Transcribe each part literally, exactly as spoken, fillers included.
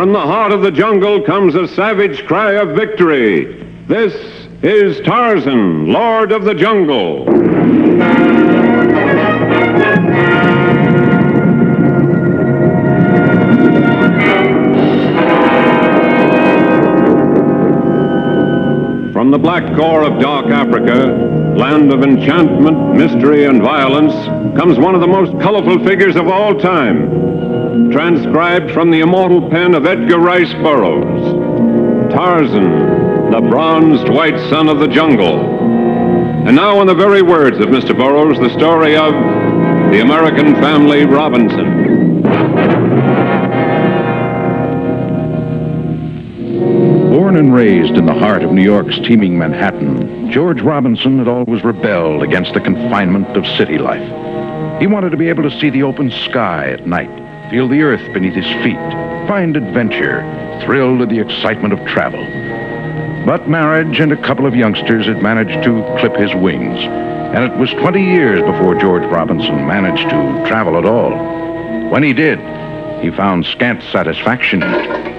from the heart of the jungle comes a savage cry of victory. This is Tarzan, Lord of the Jungle. From the black core of dark Africa, land of enchantment, mystery, and violence, comes one of the most colorful figures of all time, transcribed from the immortal pen of Edgar Rice Burroughs, Tarzan, the bronzed white son of the jungle. And now, in the very words of Mister Burroughs, the story of the American family Robinson. Born and raised in the heart of New York's teeming Manhattan, George Robinson had always rebelled against the confinement of city life. He wanted to be able to see the open sky at night, feel the earth beneath his feet, find adventure, thrill to the excitement of travel. But marriage and a couple of youngsters had managed to clip his wings, and it was twenty years before George Robinson managed to travel at all. When he did, he found scant satisfaction in it.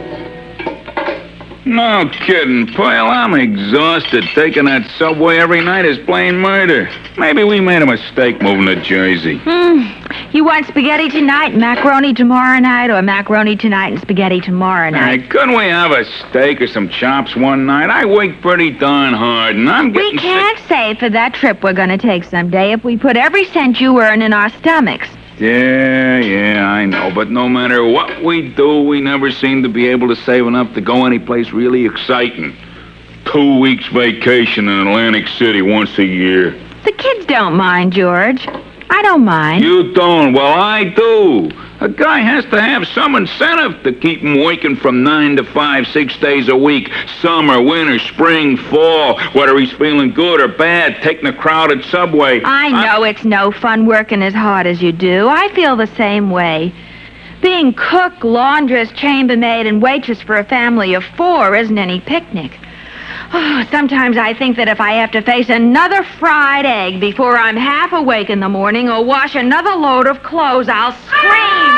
No kidding, Pearl. I'm exhausted. Taking that subway every night is plain murder. Maybe we made a mistake moving to Jersey. Hmm. You want spaghetti tonight, macaroni tomorrow night, or macaroni tonight and spaghetti tomorrow night? Hey, couldn't we have a steak or some chops one night? I work pretty darn hard, and I'm getting We can't sick. save for that trip we're going to take someday if we put every cent you earn in our stomachs. Yeah, yeah, I know. But no matter what we do, we never seem to be able to save enough to go anyplace really exciting. Two weeks vacation in Atlantic City once a year. The kids don't mind, George. I don't mind. You don't? Well, I do. A guy has to have some incentive to keep him working from nine to five, six days a week. Summer, winter, spring, fall. Whether he's feeling good or bad, taking a crowded subway. I know I... it's no fun working as hard as you do. I feel the same way. Being cook, laundress, chambermaid, and waitress for a family of four isn't any picnic. Oh, sometimes I think that if I have to face another fried egg before I'm half awake in the morning or wash another load of clothes, I'll scream.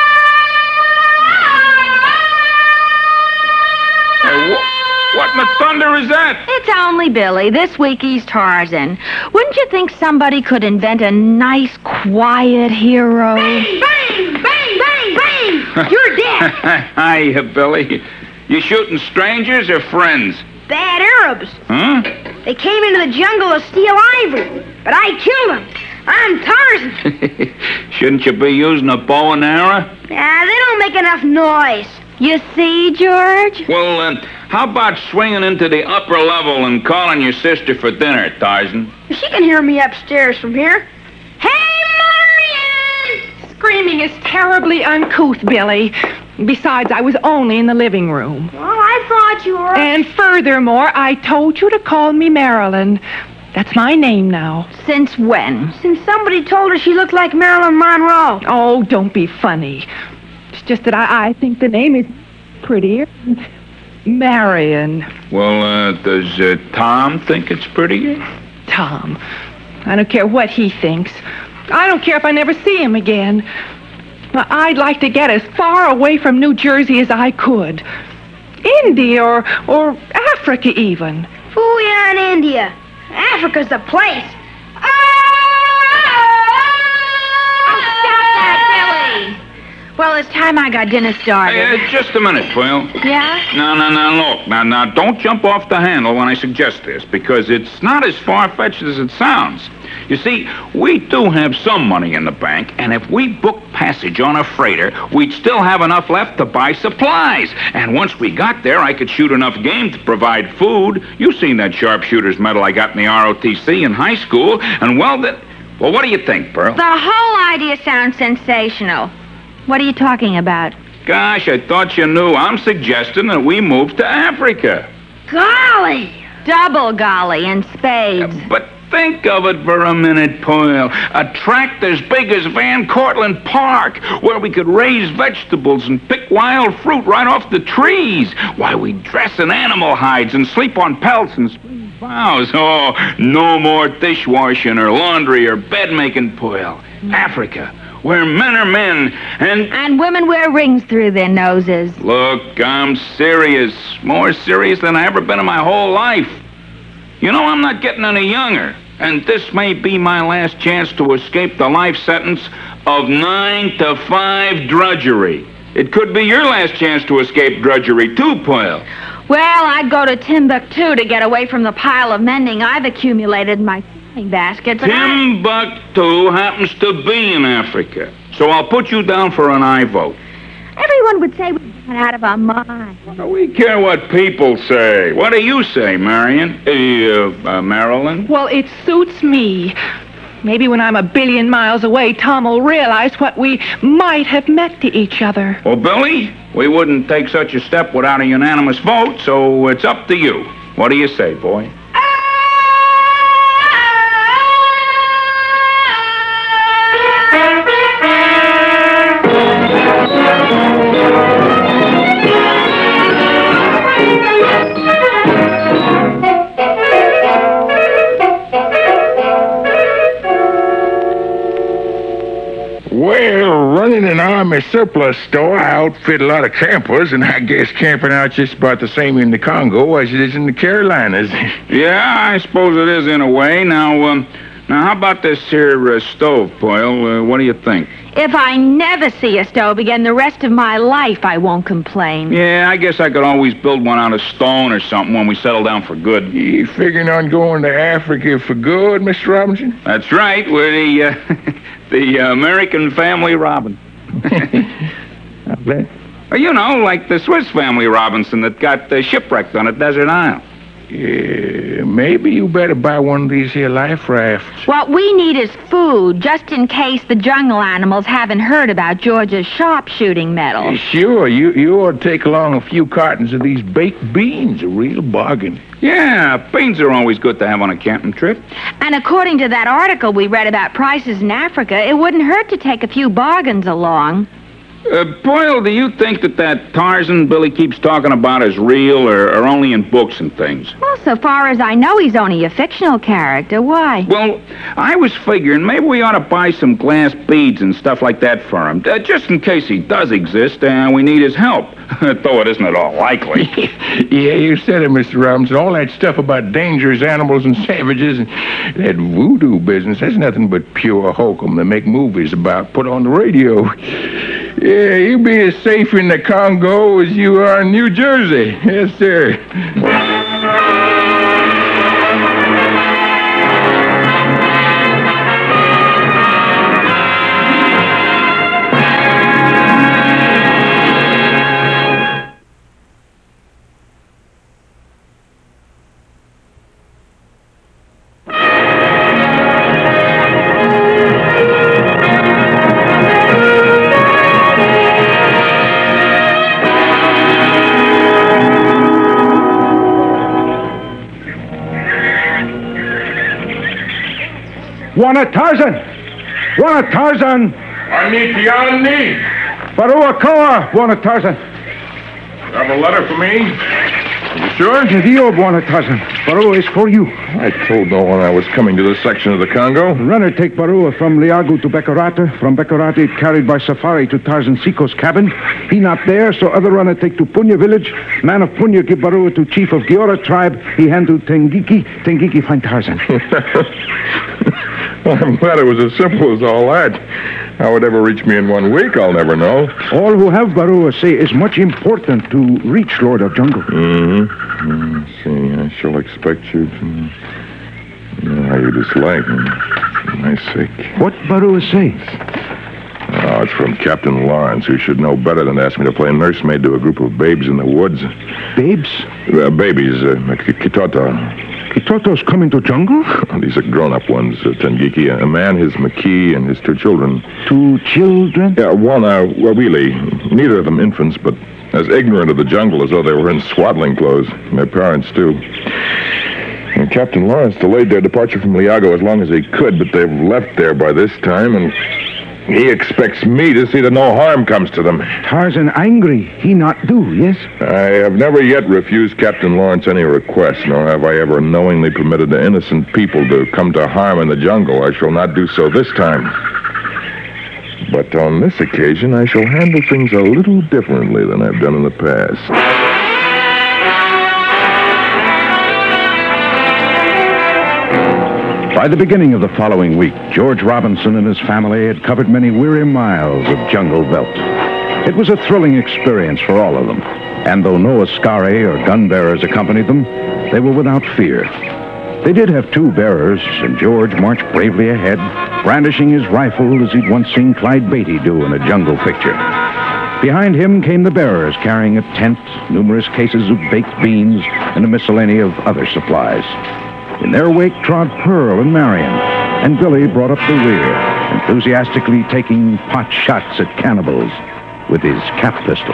Hey, wh- what in the thunder is that? It's only Billy. This week he's Tarzan. Wouldn't you think somebody could invent a nice, quiet hero? Bang, bang, bang, bang, bang! You're dead. Hi, Billy. You shooting strangers or friends? Bad Arabs. Huh? They came into the jungle to steal ivory, but I killed them. I'm Tarzan. Shouldn't you be using a bow and arrow? Nah, they don't make enough noise. You see, George? Well, uh, how about swinging into the upper level and calling your sister for dinner, Tarzan? She can hear me upstairs from here. Hey, Marion! Screaming is terribly uncouth, Billy. Besides, I was only in the living room. Well, I thought you were... And furthermore, I told you to call me Marilyn. That's my name now. Since when? Since somebody told her she looked like Marilyn Monroe. Oh, don't be funny. It's just that I, I think the name is prettier. Marion. Well, uh, does uh, Tom think it's prettier? Tom. I don't care what he thinks. I don't care if I never see him again. I'd like to get as far away from New Jersey as I could. India or, or Africa even. Fool you on India. Africa's the place. Oh, stop that, Billy. Well, it's time I got dinner started. Hey, uh, just a minute, Pearl. Yeah? No, no, no, look. Now, now, don't jump off the handle when I suggest this, because it's not as far-fetched as it sounds. You see, we do have some money in the bank, and if we booked passage on a freighter, we'd still have enough left to buy supplies. And once we got there, I could shoot enough game to provide food. You've seen that sharpshooter's medal I got in the R O T C in high school, and well, that... Well, what do you think, Pearl? The whole idea sounds sensational. What are you talking about? Gosh, I thought you knew. I'm suggesting that we move to Africa. Golly! Double golly in spades. Uh, but think of it for a minute, Pearl. A tract as big as Van Cortlandt Park, where we could raise vegetables and pick wild fruit right off the trees. Why, we'd dress in animal hides and sleep on pelts and... vows. Oh, no more dishwashing or laundry or bed-making, Poyle. Africa, where men are men and... And women wear rings through their noses. Look, I'm serious. More serious than I've ever been in my whole life. You know, I'm not getting any younger. And this may be my last chance to escape the life sentence of nine to five drudgery. It could be your last chance to escape drudgery, too, Poyle. Well, I'd go to Timbuktu to get away from the pile of mending I've accumulated in my sewing basket, but Timbuktu I... happens to be in Africa, so I'll put you down for an aye vote. Everyone would say we've gone out of our minds. What do we care what people say? What do you say, Marion? Uh, uh, Marilyn? Well, it suits me. Maybe when I'm a billion miles away, Tom will realize what we might have meant to each other. Well, Billy, we wouldn't take such a step without a unanimous vote, so it's up to you. What do you say, boy? Well, running an army surplus store, I outfit a lot of campers, and I guess camping out's just about the same in the Congo as it is in the Carolinas. Yeah, I suppose it is in a way. Now, um, now, how about this here uh, stove, Poyle? Uh, what do you think? If I never see a stove again the rest of my life, I won't complain. Yeah, I guess I could always build one out of stone or something when we settle down for good. You figuring on going to Africa for good, Mister Robinson? That's right. We're the, uh, the American Family Robin. I bet. You know, like the Swiss Family Robinson that got uh, shipwrecked on a desert isle. Yeah, maybe you better buy one of these here life rafts. What we need is food, just in case the jungle animals haven't heard about George's sharpshooting medal. Sure, you, you ought to take along a few cartons of these baked beans, a real bargain. Yeah, beans are always good to have on a camping trip. And according to that article we read about prices in Africa, it wouldn't hurt to take a few bargains along. Uh, Boyle, do you think that that Tarzan Billy keeps talking about is real or, or only in books and things? Well, so far as I know, he's only a fictional character. Why? Well, I was figuring maybe we ought to buy some glass beads and stuff like that for him, uh, just in case he does exist and we need his help. Though it isn't at all likely. Yeah, you said it, Mister Robinson. All that stuff about dangerous animals and savages and that voodoo business, that's nothing but pure hokum they make movies about, put on the radio. Yeah, you be as safe in the Congo as you are in New Jersey. Yes, sir. Wana Tarzan! Wana Tarzan! Anikiani! Barua Koa, Wana Tarzan! Have a letter for me? You sure? Dio, Wana Tarzan. Barua is for you. I told no one I was coming to this section of the Congo. Runner take Barua from Liagu to Bekarata. From Bekarata, it carried by safari to Tarzan Siko's cabin. He not there, so other runner take to Punya village. Man of Punya give Barua to chief of Giora tribe. He hand to Tengiki. Tengiki find Tarzan. I'm glad it was as simple as all that. How it ever reached me in one week, I'll never know. All who have Barua say it's much important to reach Lord of Jungle. Mm-hmm. Mm, see, I shall expect you to... You know how you dislike me. For my sake. What Barua say? Oh, it's from Captain Lawrence, who should know better than to ask me to play nursemaid to a group of babes in the woods. Babes? Uh, babies, uh, Kitota. Kitoto's coming to jungle? These are grown-up ones, uh, Tengiki. A man, his Maki, and his two children. Two children? Yeah, one, uh, well, really, neither of them infants, but as ignorant of the jungle as though they were in swaddling clothes. Their parents, too. And Captain Lawrence delayed their departure from Liago as long as he could, but they've left there by this time, and... He expects me to see that no harm comes to them. Tarzan angry. He not do, yes? I have never yet refused Captain Lawrence any request, nor have I ever knowingly permitted the innocent people to come to harm in the jungle. I shall not do so this time. But on this occasion, I shall handle things a little differently than I've done in the past. By the beginning of the following week, George Robinson and his family had covered many weary miles of jungle veldt. It was a thrilling experience for all of them, and though no askari or gun bearers accompanied them, they were without fear. They did have two bearers, and George marched bravely ahead, brandishing his rifle as he'd once seen Clyde Beatty do in a jungle picture. Behind him came the bearers, carrying a tent, numerous cases of baked beans, and a miscellany of other supplies. In their wake trod Pearl and Marion, and Billy brought up the rear, enthusiastically taking pot shots at cannibals with his cap pistol.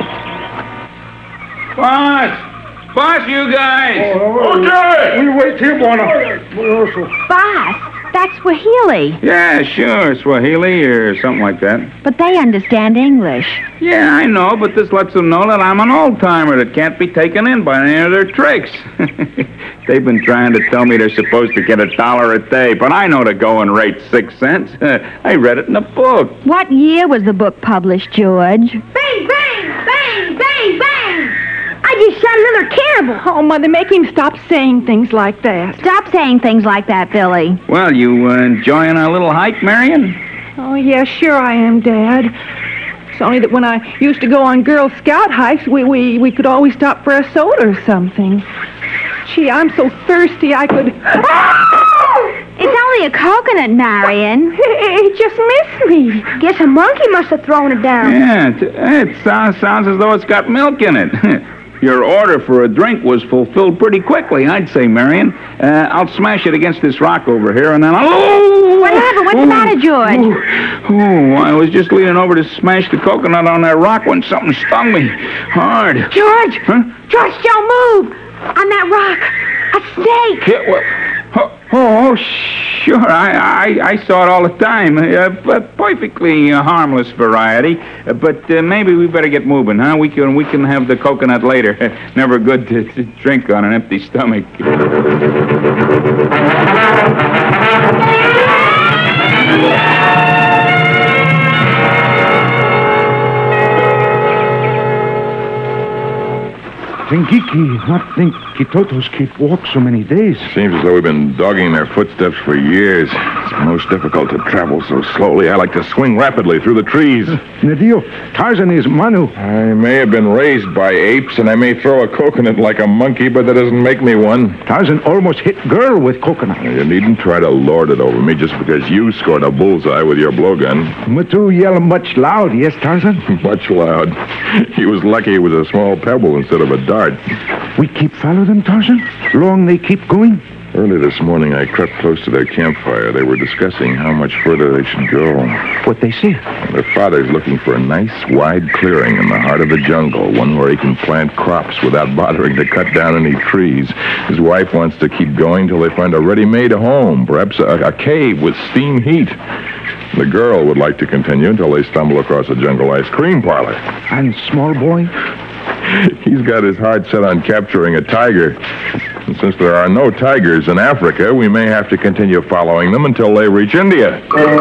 Boss! Boss, you guys! Okay! We wait here, Warner. Boss, that's Swahili. Yeah, sure, Swahili or something like that. But they understand English. Yeah, I know, but this lets them know that I'm an old-timer that can't be taken in by any of their tricks. They've been trying to tell me they're supposed to get a dollar a day, but I know the going rate's six cents. I read it in a book. What year was the book published, George? Bang, bang, bang, bang, bang! I just shot another cannibal. Oh, Mother, make him stop saying things like that. Stop saying things like that, Billy. Well, you uh, enjoying our little hike, Marion? Oh, yeah, sure I am, Dad. It's only that when I used to go on Girl Scout hikes, we, we, we could always stop for a soda or something. Gee, I'm so thirsty I could... It's only a coconut, Marion. It, it just missed me. Guess a monkey must have thrown it down. Yeah, it, it sounds, sounds as though it's got milk in it. Your order for a drink was fulfilled pretty quickly, I'd say, Marion. Uh, I'll smash it against this rock over here, and then I'll... Oh! What happened? What's the matter, George? Oh, oh, I was just leaning over to smash the coconut on that rock when something stung me hard. George! Huh? George, don't move! On that rock, a snake! Yeah, well, oh, oh, oh, sure, I, I, I saw it all the time. Uh, but perfectly uh, harmless variety. Uh, but uh, maybe we better get moving, huh? We can we can have the coconut later. Never good to, to drink on an empty stomach. Tengiki, what think Kitotos keep walk so many days? Seems as though we've been dogging their footsteps for years. It's most difficult to travel so slowly. I like to swing rapidly through the trees. Nadio, Tarzan is Manu. I may have been raised by apes, and I may throw a coconut like a monkey, but that doesn't make me one. Tarzan almost hit girl with coconut. You needn't try to lord it over me just because you scored a bullseye with your blowgun. Matu yell much loud, yes, Tarzan? Much loud. He was lucky it was a small pebble instead of a dart. We keep follow them, Tarzan? Long they keep going? Early this morning, I crept close to their campfire. They were discussing how much further they should go. What they say? Their father's looking for a nice, wide clearing in the heart of the jungle, one where he can plant crops without bothering to cut down any trees. His wife wants to keep going till they find a ready-made home, perhaps a, a cave with steam heat. The girl would like to continue until they stumble across a jungle ice cream parlor. And small boy? He's got his heart set on capturing a tiger. And since there are no tigers in Africa, we may have to continue following them until they reach India.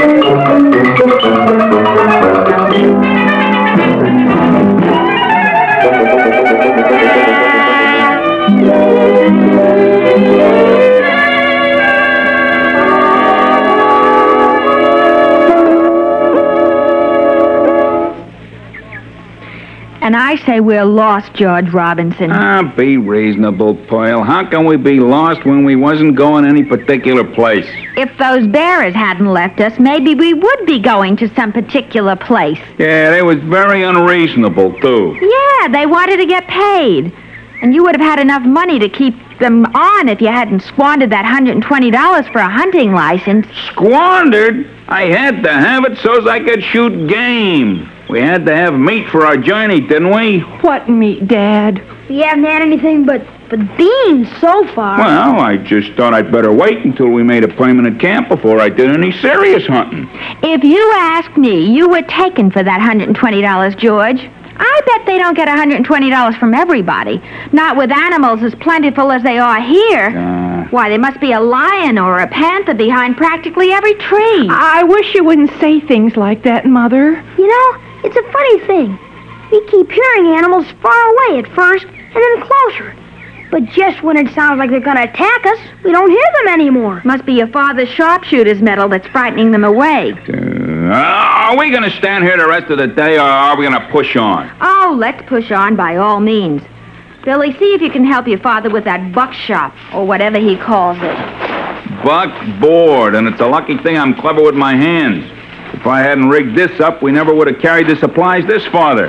And I say we're lost, George Robinson. Ah, be reasonable, Pearl. How can we be lost when we wasn't going any particular place? If those bearers hadn't left us, maybe we would be going to some particular place. Yeah, they was very unreasonable, too. Yeah, they wanted to get paid. And you would have had enough money to keep them on if you hadn't squandered that one hundred twenty dollars for a hunting license. Squandered? I had to have it so's I could shoot game. We had to have meat for our journey, didn't we? What meat, Dad? We haven't had anything but But beans so far. Well, I just thought I'd better wait until we made a permanent camp before I did any serious hunting. If you ask me, you were taken for that one hundred twenty dollars, George. I bet they don't get one hundred twenty dollars from everybody. Not with animals as plentiful as they are here. Uh, Why, there must be a lion or a panther behind practically every tree. I wish you wouldn't say things like that, Mother. You know, it's a funny thing. We keep hearing animals far away at first, and then closer. But just when it sounds like they're going to attack us, we don't hear them anymore. Must be your father's sharpshooter's medal that's frightening them away. uh, are we going to stand here the rest of the day, or are we going to push on? Oh, let's push on by all means. Billy, see if you can help your father with that buckshot, or whatever he calls it. Buckboard, and it's a lucky thing I'm clever with my hands. If I hadn't rigged this up, we never would have carried the supplies this farther.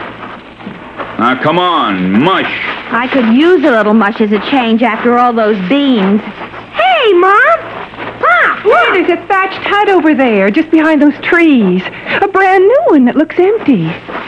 Now, come on, mush. I could use a little mush as a change after all those beans. Hey, Mom! Pop, Hey, look! there's a thatched hut over there, just behind those trees. A brand new one that looks empty.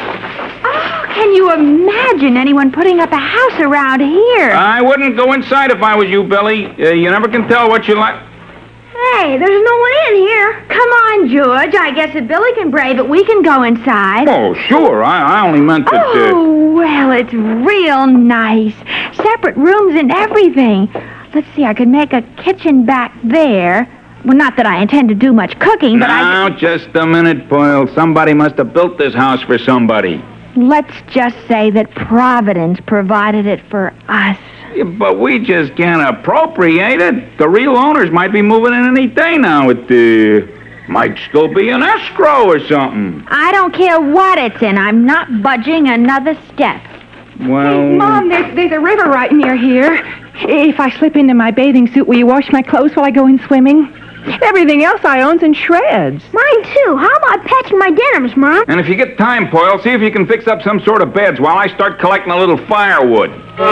Oh, can you imagine anyone putting up a house around here? I wouldn't go inside if I was you, Billy. Uh, you never can tell what you like. Hey, there's no one in here. Come on, George. I guess if Billy can brave it, we can go inside. Oh, sure. I, I only meant that... Uh... Oh, well, it's real nice. Separate rooms and everything. Let's see, I could make a kitchen back there. Well, not that I intend to do much cooking, but now, I... just a minute, Boyle. Somebody must have built this house for somebody. Let's just say that Providence provided it for us. Yeah, but we just can't appropriate it. The real owners might be moving in any day now. It uh, might still be an escrow or something. I don't care what it's in. I'm not budging another step. Well... Hey, Mom, there's, there's a river right near here. If I slip into my bathing suit, will you wash my clothes while I go in swimming? Everything else I own's in shreds. Mine, too. How about patching my denims, Mom? And if you get time, Poyle, see if you can fix up some sort of beds while I start collecting a little firewood.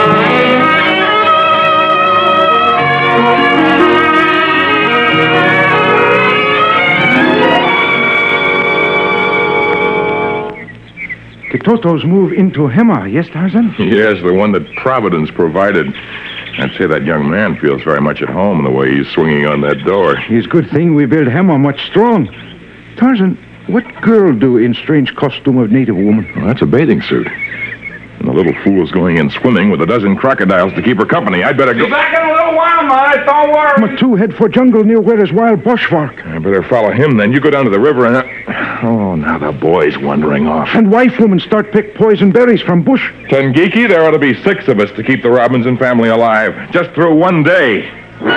The Totos move into Hema, yes, Tarzan? Yes, the one that Providence provided. I'd say that young man feels very much at home in the way he's swinging on that door. It's good thing we build Hema much strong. Tarzan, what girl do in strange costume of native woman? Well, that's a bathing suit. And the little fool's going in swimming with a dozen crocodiles to keep her company. I'd better go... Be back in a little while, Mother. Don't worry. Matu, head for jungle near where is wild bushwalk. I better follow him, then. You go down to the river and... Oh, now the boy's wandering off. And wife woman start pick poison berries from bush. Tengiki, there ought to be six of us to keep the Robinson family alive. Just through one day.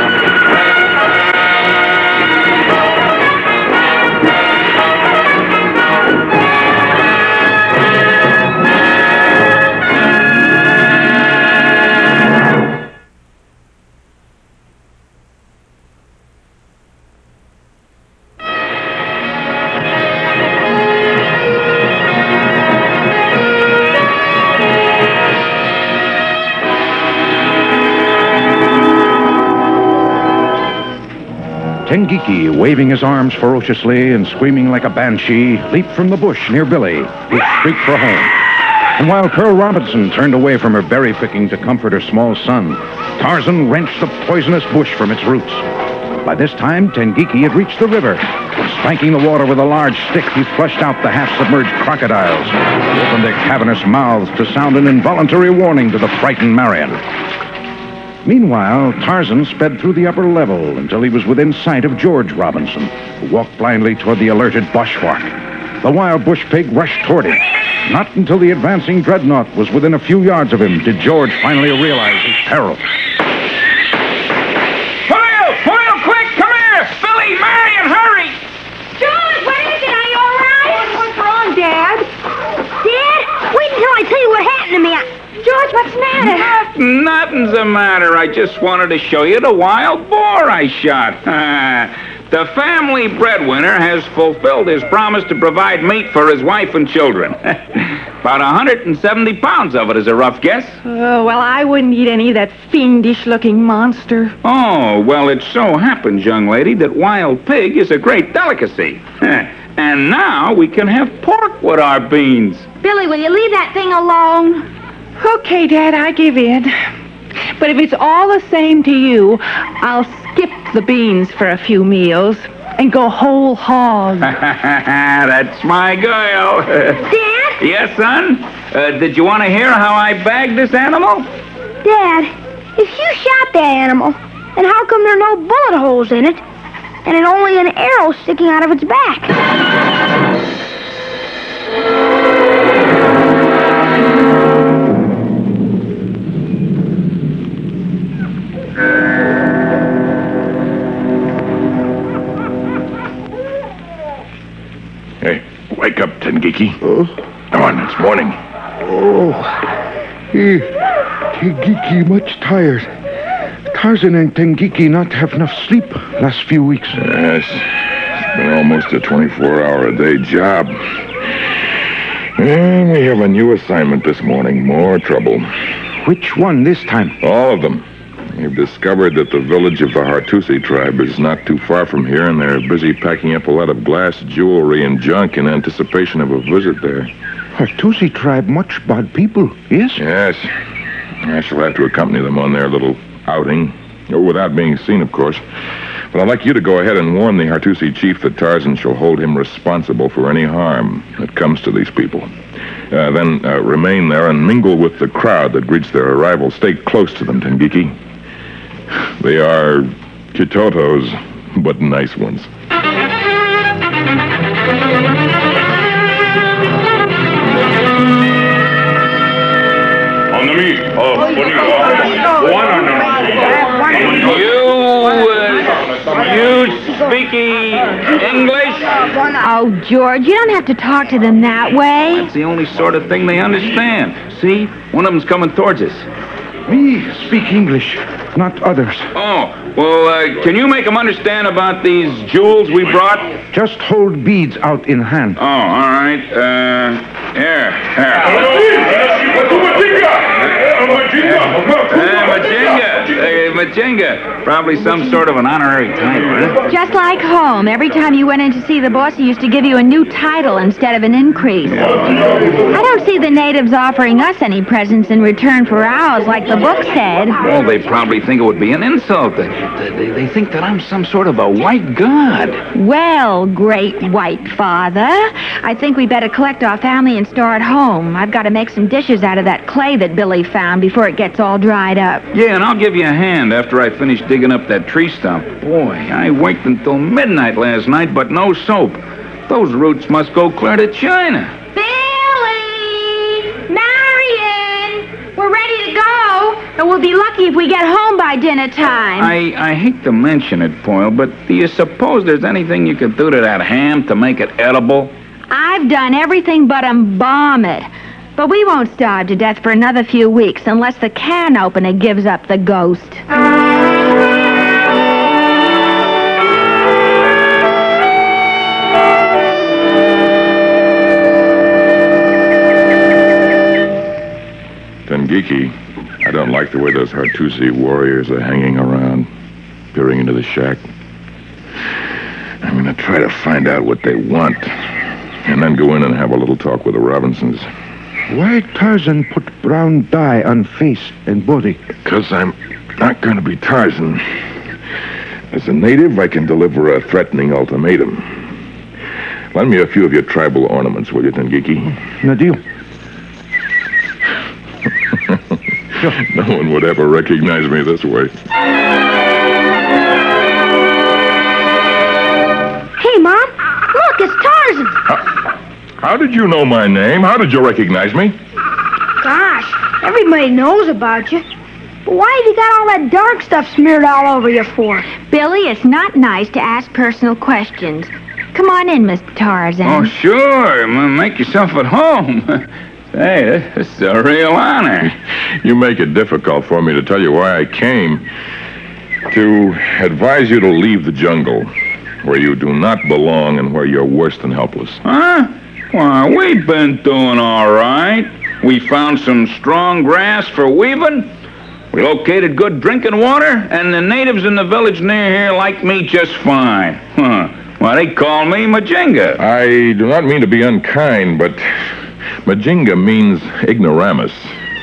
Tengiki, waving his arms ferociously and screaming like a banshee, leaped from the bush near Billy, who shrieked for home. And while Pearl Robinson turned away from her berry picking to comfort her small son, Tarzan wrenched the poisonous bush from its roots. By this time, Tengiki had reached the river. Spanking the water with a large stick, he flushed out the half-submerged crocodiles, who opened their cavernous mouths to sound an involuntary warning to the frightened Marion. Meanwhile, Tarzan sped through the upper level until he was within sight of George Robinson, who walked blindly toward the alerted bushwhack. The wild bush pig rushed toward him. Not until the advancing dreadnought was within a few yards of him did George finally realize his peril. Poyle! Poyle, quick! Come here! Billy, Marion, hurry! George, what is it? Are you all right? What's wrong, Dad? Dad, wait until I tell you what happened to me. I... George, what's the matter? Nothing, nothing's the matter. I just wanted to show you the wild boar I shot. The family breadwinner has fulfilled his promise to provide meat for his wife and children. About one hundred seventy pounds of it is a rough guess. Oh, well, I wouldn't eat any of that fiendish-looking monster. Oh, well, it so happens, young lady, that wild pig is a great delicacy. And now we can have pork with our beans. Billy, will you leave that thing alone? Okay, Dad, I give in. But if it's all the same to you, I'll skip the beans for a few meals and go whole hog. That's my girl. Dad? Yes, son? Uh, did you want to hear how I bagged this animal? Dad, if you shot that animal, then how come there are no bullet holes in it? And it's only an arrow sticking out of its back? Hey, wake up, Tengiki. Oh? Come on, it's morning. Oh, he, Tengiki much tired. Tarzan and Tengiki not have enough sleep last few weeks. Yes, it's been almost a twenty-four hour a day job. And we have a new assignment this morning. More trouble. Which one this time? All of them. We've discovered that the village of the Hartusi tribe is not too far from here, and they're busy packing up a lot of glass jewelry and junk in anticipation of a visit there. Hartusi tribe much bad people, yes? Yes. I shall have to accompany them on their little outing. Oh, without being seen, of course. But I'd like you to go ahead and warn the Hartusi chief that Tarzan shall hold him responsible for any harm that comes to these people. Uh, then uh, remain there and mingle with the crowd that greets their arrival. Stay close to them, Tengiki. They are Kitotos, but nice ones. On the meat. Oh, what do you One on the You, uh, you speaking English? Oh, George, you don't have to talk to them that way. That's the only sort of thing they understand. See? One of them's coming towards us. Me speak English, not others. Oh, well, uh, can you make them understand about these jewels we brought? Just hold beads out in hand. Oh, all right. Uh, here, here. Uh, Majinga. Uh, Majinga. Probably some sort of an honorary title, huh? Just like home. Every time you went in to see the boss, he used to give you a new title instead of an increase. I don't see the natives offering us any presents in return for ours, like the book said. Well, they probably think it would be an insult. They, they, they think that I'm some sort of a white god. Well, great white father, I think we better collect our family and start home. I've got to make some dishes out of that clay that Billy found before it gets all dried up. Yeah, and I'll give you a hand after I finish digging up that tree stump. Boy, I worked until midnight last night, but no soap. Those roots must go clear to China. Billy! Marion! We're ready to go, and we'll be lucky if we get home by dinner time. I, I hate to mention it, Poyle, but do you suppose there's anything you could do to that ham to make it edible? I've done everything but embalm it. But we won't starve to death for another few weeks unless the can opener gives up the ghost. Tengiki, I don't like the way those Hartusi warriors are hanging around, peering into the shack. I'm going to try to find out what they want, and then go in and have a little talk with the Robinsons. Why Tarzan put brown dye on face and body? Because I'm not going to be Tarzan. As a native, I can deliver a threatening ultimatum. Lend me a few of your tribal ornaments, will you, Tengiki? Nadeal. No one would ever recognize me this way. Hey, Mom, look, it's Tarzan. How, how did you know my name? How did you recognize me? Gosh, everybody knows about you. But why have you got all that dark stuff smeared all over you for? Billy, it's not nice to ask personal questions. Come on in, Mister Tarzan. Oh, sure. M- Make yourself at home. Hey, this is a real honor. You make it difficult for me to tell you why I came. To advise you to leave the jungle, where you do not belong and where you're worse than helpless. Huh? Why, we've been doing all right. We found some strong grass for weaving. We located good drinking water, and the natives in the village near here like me just fine. Huh. Well, they call me Majinga. I do not mean to be unkind, but Majinga means ignoramus.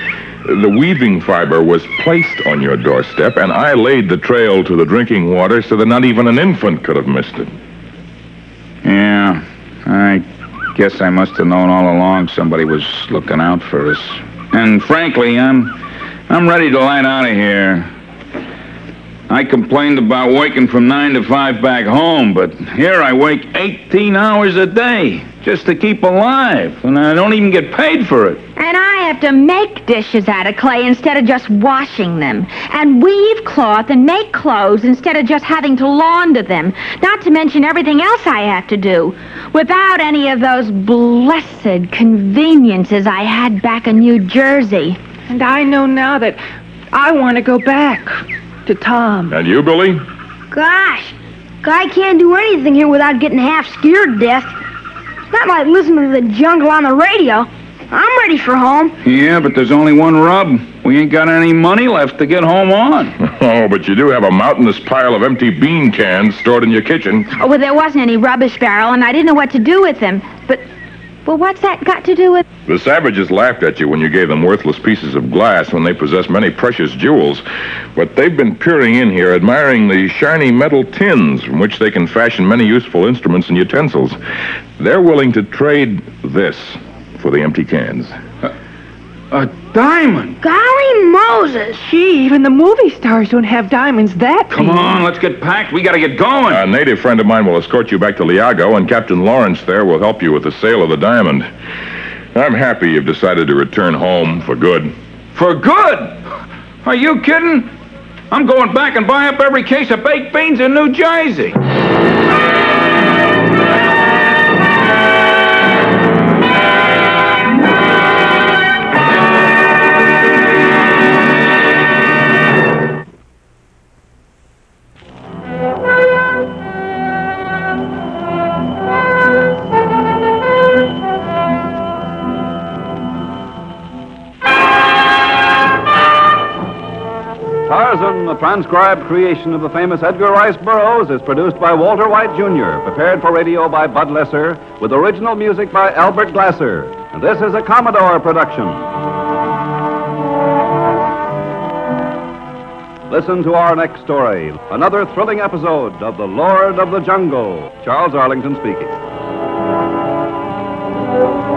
The weaving fiber was placed on your doorstep, and I laid the trail to the drinking water so that not even an infant could have missed it. Yeah, I guess I must have known all along somebody was looking out for us. And frankly, I'm I'm ready to light out of here. I complained about waking from nine to five back home, but here I wake eighteen hours a day just to keep alive, and I don't even get paid for it. And I have to make dishes out of clay instead of just washing them, and weave cloth and make clothes instead of just having to launder them, not to mention everything else I have to do, without any of those blessed conveniences I had back in New Jersey. And I know now that I want to go back to Tom. And you, Billy? Gosh, guy can't do anything here without getting half scared to death. It's not like listening to the jungle on the radio. I'm ready for home. Yeah, but there's only one rub. We ain't got any money left to get home on. Oh, but you do have a mountainous pile of empty bean cans stored in your kitchen. Oh, well, there wasn't any rubbish barrel, and I didn't know what to do with them. But, well, what's that got to do with... The savages laughed at you when you gave them worthless pieces of glass when they possess many precious jewels. But they've been peering in here, admiring the shiny metal tins from which they can fashion many useful instruments and utensils. They're willing to trade this for the empty cans. A diamond? Golly Moses. Gee, even the movie stars don't have diamonds that Come big. on, let's get packed. We gotta get going. A native friend of mine will escort you back to Liago, and Captain Lawrence there will help you with the sale of the diamond. I'm happy you've decided to return home for good. For good? Are you kidding? I'm going back and buy up every case of baked beans in New Jersey. Tarzan, a transcribed creation of the famous Edgar Rice Burroughs, is produced by Walter White Junior, prepared for radio by Bud Lesser, with original music by Albert Glasser. And this is a Commodore production. Listen to our next story, another thrilling episode of The Lord of the Jungle. Charles Arlington speaking.